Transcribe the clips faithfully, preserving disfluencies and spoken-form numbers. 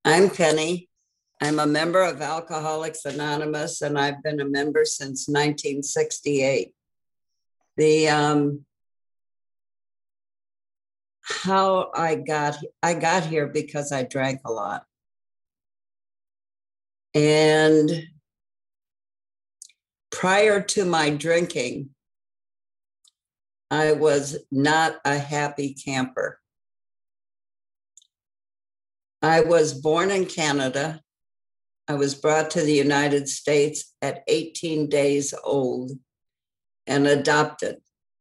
I'm Penny. I'm a member of Alcoholics Anonymous, and I've been a member since nineteen sixty-eight. The um, how I got I got here because I drank a lot, and prior to my drinking, I was not a happy camper. I was born in Canada. I was brought to the United States at eighteen days old and adopted.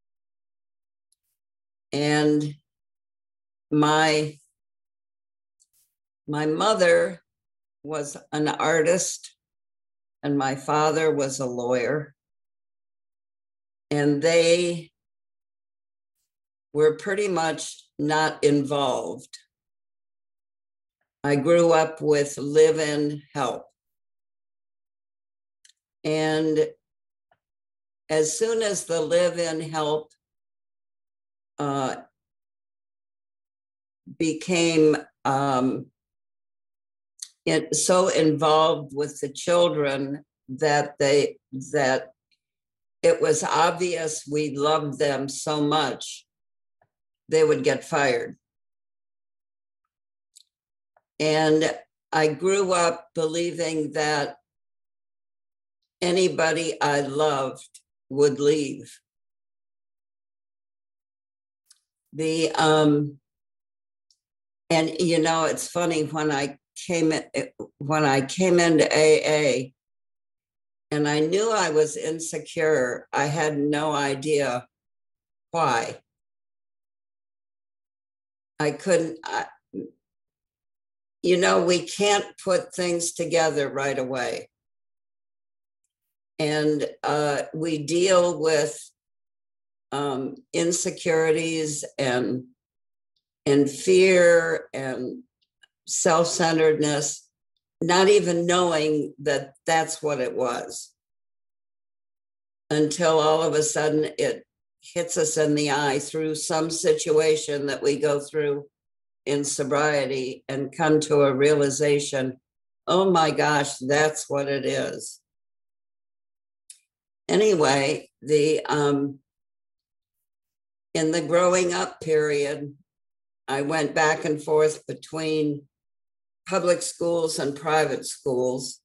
And my, my mother was an artist and my father was a lawyer. And they were pretty much not involved. I grew up with live-in help. And as soon as the live-in help uh, became um, it, so involved with the children that they that it was obvious we loved them so much, they would get fired. And I grew up believing that anybody I loved would leave. The um, and you know, it's funny, when I came in, when I came into A A, and I knew I was insecure, I had no idea why. I couldn't. I, you know, we can't put things together right away. And uh, we deal with um, insecurities and, and fear and self-centeredness, not even knowing that that's what it was, until all of a sudden it hits us in the eye through some situation that we go through in sobriety and come to a realization, oh my gosh, that's what it is. Anyway, the um, in the growing up period, I went back and forth between public schools and private schools.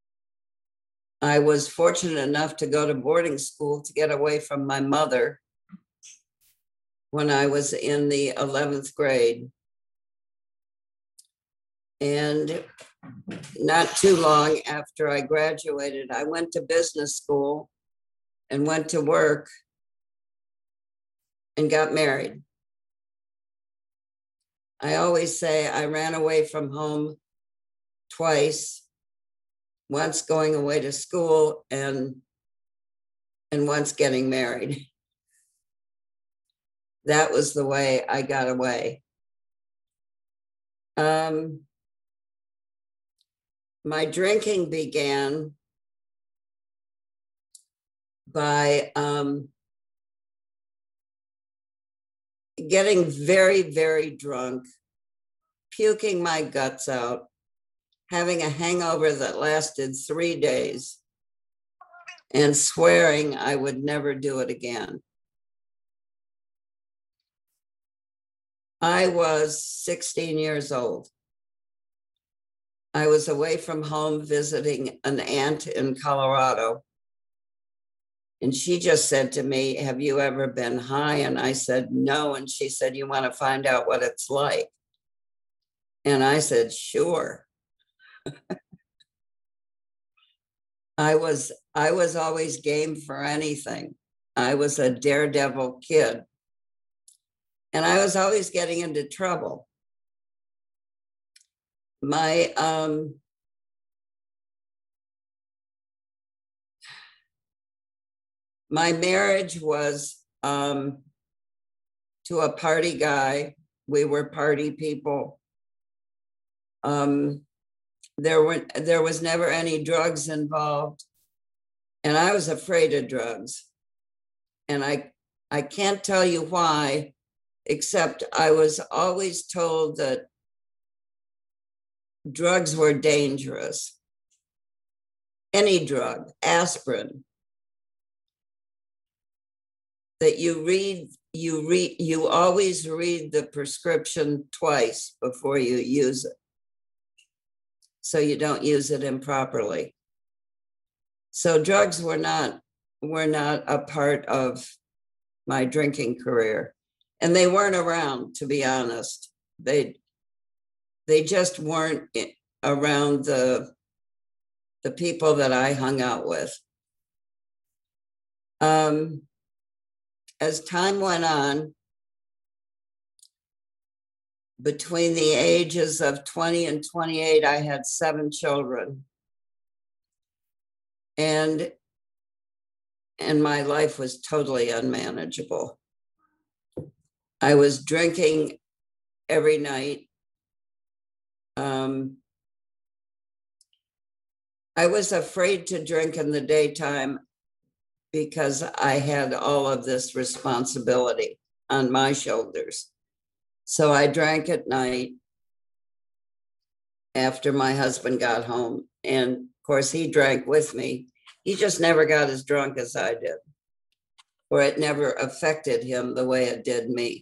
I was fortunate enough to go to boarding school to get away from my mother when I was in the eleventh grade. And not too long after I graduated, I went to business school and went to work and got married. I always say I ran away from home twice, once going away to school and, and once getting married. That was the way I got away. Um, my drinking began by um, getting very, very drunk, puking my guts out, having a hangover that lasted three days, and swearing I would never do it again. I was sixteen years old. I was away from home visiting an aunt in Colorado. And she just said to me, have you ever been high? And I said, no. And she said, you want to find out what it's like? And I said, sure. I was, I was always game for anything. I was a daredevil kid. And I was always getting into trouble. My, um, my marriage was um, to a party guy. We were party people. Um, there were there was never any drugs involved, and I was afraid of drugs. And I I can't tell you why, except I was always told that drugs were dangerous. Any drug, aspirin, that you read, you read, you always read the prescription twice before you use it, so you don't use it improperly. So drugs were not were not a part of my drinking career, and they weren't around, to be honest. They they just weren't around the the people that I hung out with. Um, as time went on, between the ages of twenty and twenty-eight, I had seven children. And, and my life was totally unmanageable. I was drinking every night. Um, I was afraid to drink in the daytime because I had all of this responsibility on my shoulders. So I drank at night after my husband got home. And of course, he drank with me. He just never got as drunk as I did, or it never affected him the way it did me.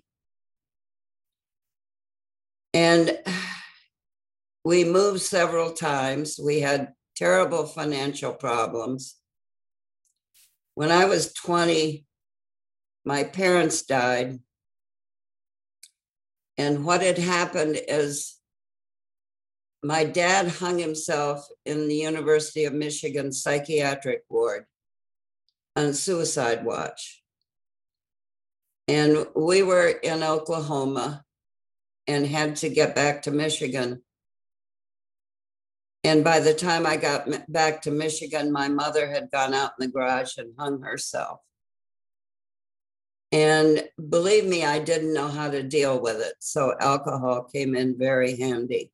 And we moved several times. We had terrible financial problems. When I was twenty, my parents died. And what had happened is my dad hung himself in the University of Michigan psychiatric ward on suicide watch. And we were in Oklahoma and had to get back to Michigan. And by the time I got back to Michigan, my mother had gone out in the garage and hung herself. And believe me, I didn't know how to deal with it. So alcohol came in very handy.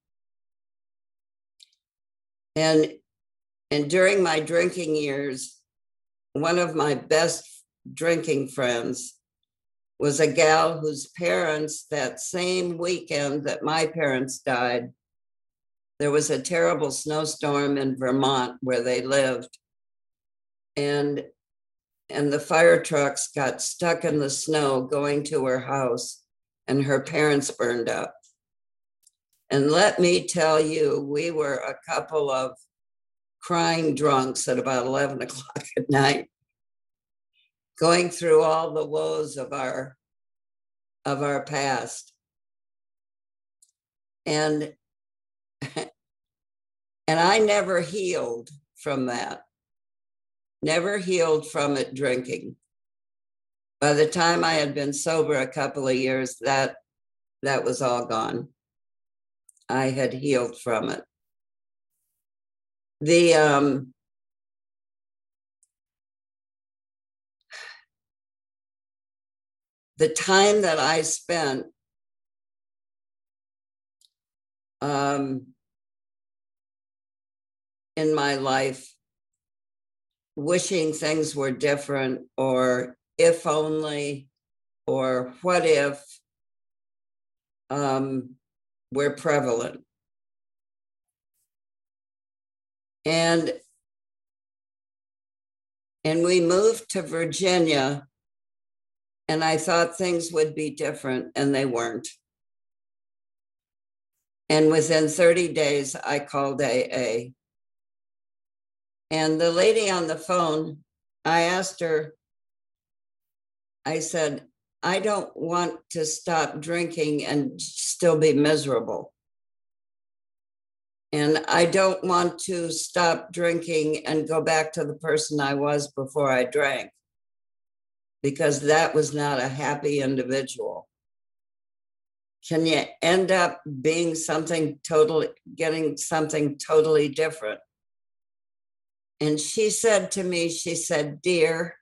And, and during my drinking years, one of my best drinking friends was a gal whose parents, that same weekend that my parents died, there was a terrible snowstorm in Vermont where they lived. And, and the fire trucks got stuck in the snow going to her house, and her parents burned up. And let me tell you, we were a couple of crying drunks at about eleven o'clock at night, going through all the woes of our, of our past. And, and I never healed from that, never healed from it drinking. By the time I had been sober a couple of years, that, that was all gone. I had healed from it. The, um, the time that I spent um, in my life wishing things were different, or if only, or what if, um, were prevalent. And, and we moved to Virginia, and I thought things would be different, and they weren't. And within thirty days, I called A A. And the lady on the phone, I asked her, I said, I don't want to stop drinking and still be miserable. And I don't want to stop drinking and go back to the person I was before I drank, because that was not a happy individual. Can you end up being something totally, getting something totally different? And she said to me, she said, dear,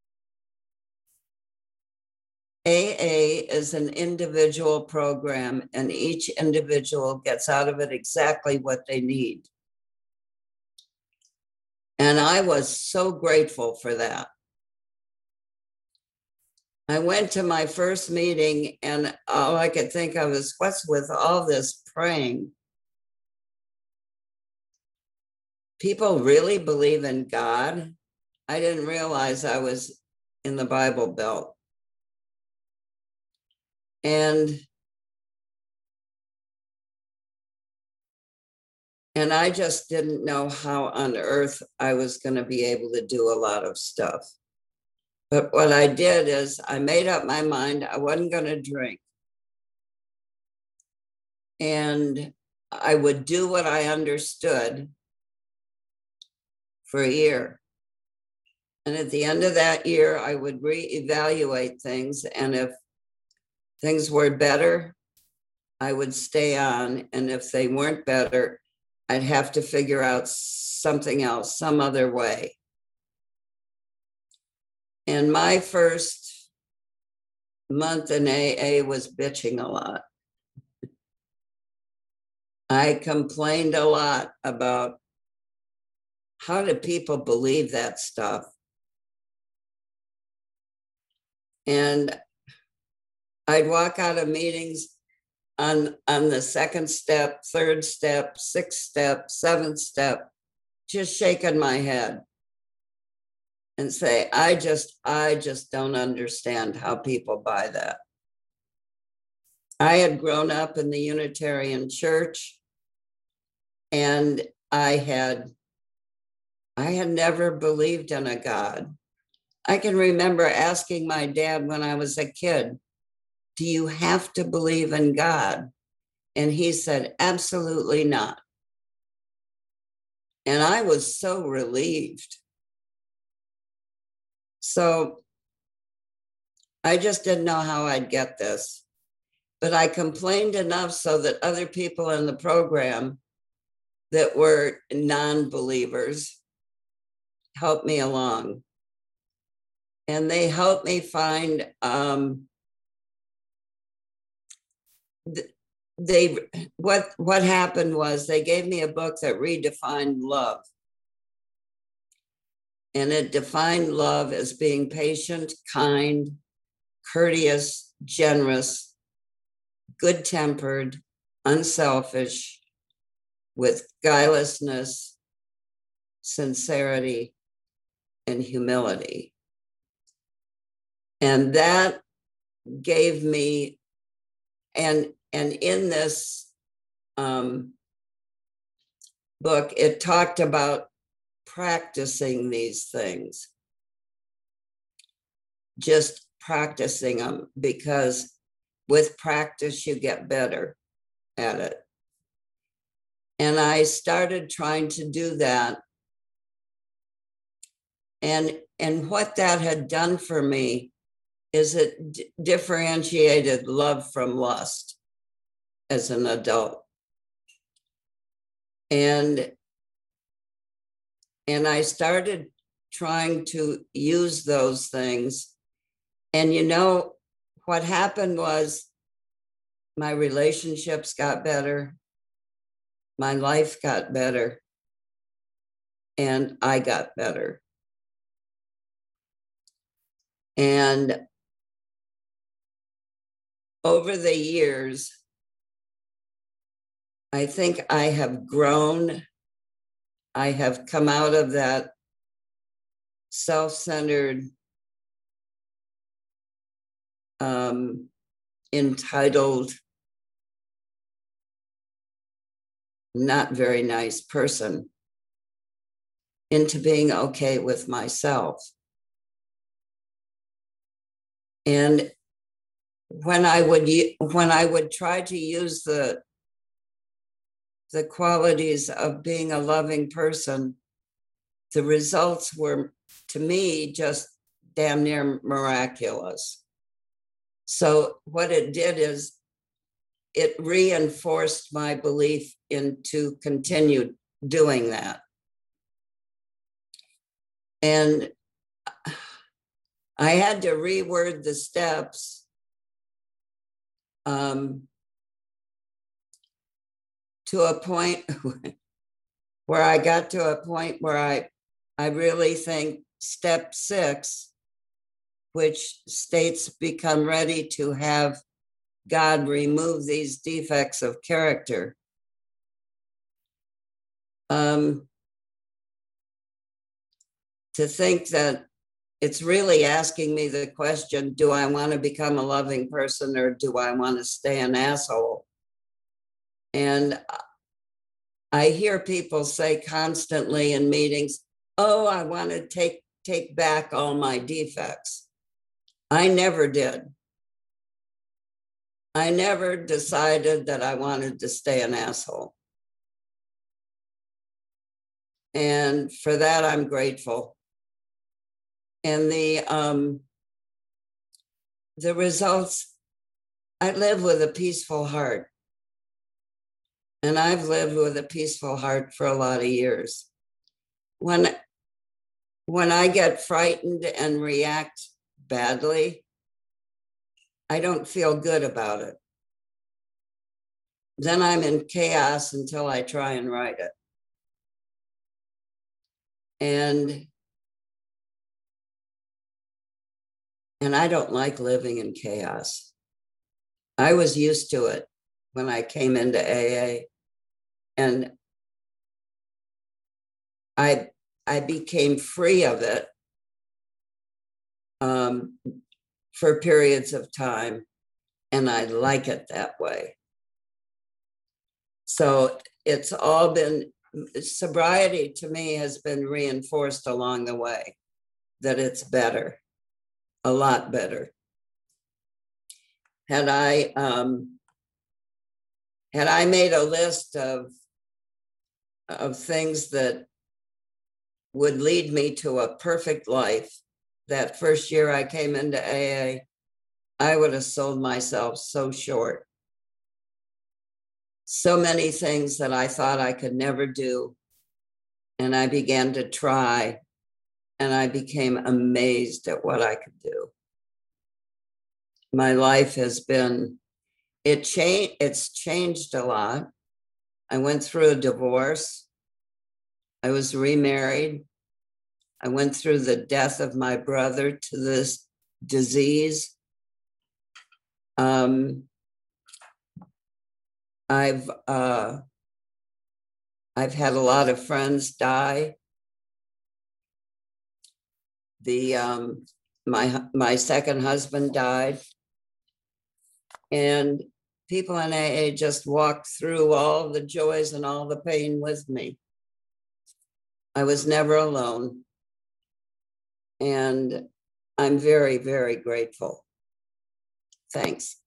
A A is an individual program, and each individual gets out of it exactly what they need. And I was so grateful for that. I went to my first meeting, and all I could think of is, what's with all this praying? people really believe in God? I didn't realize I was in the Bible Belt. And And I just didn't know how on earth I was going to be able to do a lot of stuff. But what I did is I made up my mind I wasn't going to drink. And I would do what I understood for a year. And at the end of that year, I would reevaluate things. And if things were better, I would stay on. And if they weren't better, I'd have to figure out something else, some other way. And my first month in A A was bitching a lot. I complained a lot about how do people believe that stuff? And I'd walk out of meetings on, on the second step, third step, sixth step, seventh step, just shaking my head and say, I just, I just don't understand how people buy that. I had grown up in the Unitarian Church, and I had, I had never believed in a God. I can remember asking my dad when I was a kid, do you have to believe in God? And he said, absolutely not. And I was so relieved. So I just didn't know how I'd get this. But I complained enough so that other people in the program that were non-believers helped me along. And they helped me find, um, they, what, what happened was they gave me a book that redefined love. And it defined love as being patient, kind, courteous, generous, good-tempered, unselfish, with guilelessness, sincerity, and humility. And that gave me, and, and in this um, book, it talked about practicing these things, just practicing them, because with practice, you get better at it. And I started trying to do that. And, and what that had done for me is it d- differentiated love from lust as an adult. And, and I started trying to use those things. And you know, what happened was my relationships got better, my life got better, and I got better. And over the years, I think I have grown. I have come out of that self-centered, um, entitled, not very nice person into being okay with myself. And when I would when I would try to use the the qualities of being a loving person, the results were, to me, just damn near miraculous. So what it did is it reinforced my belief in to continue doing that. And I had to reword the steps um, to a point where I got to a point where I, I really think step six, which states become ready to have God remove these defects of character. Um, to think that it's really asking me the question, do I want to become a loving person or do I want to stay an asshole? And I hear people say constantly in meetings, oh, I want to take, take back all my defects. I never did. I never decided that I wanted to stay an asshole. And for that, I'm grateful. And the, um, the results, I live with a peaceful heart. And I've lived with a peaceful heart for a lot of years. When, when I get frightened and react badly, I don't feel good about it. Then I'm in chaos until I try and write it. And, and I don't like living in chaos. I was used to it when I came into A A. And I, I became free of it um, for periods of time, and I like it that way. So it's all been, sobriety to me has been reinforced along the way, that it's better, a lot better. Had I, um, had I made a list of, of things that would lead me to a perfect life, that first year I came into A A, I would have sold myself so short. So many things that I thought I could never do. And I began to try, and I became amazed at what I could do. My life has been, it changed, it's changed a lot. I went through a divorce. I was remarried. I went through the death of my brother to this disease. Um, I've uh, I've had a lot of friends die. The um, my my second husband died, and people in A A just walked through all the joys and all the pain with me. I was never alone, and I'm very, very grateful. Thanks.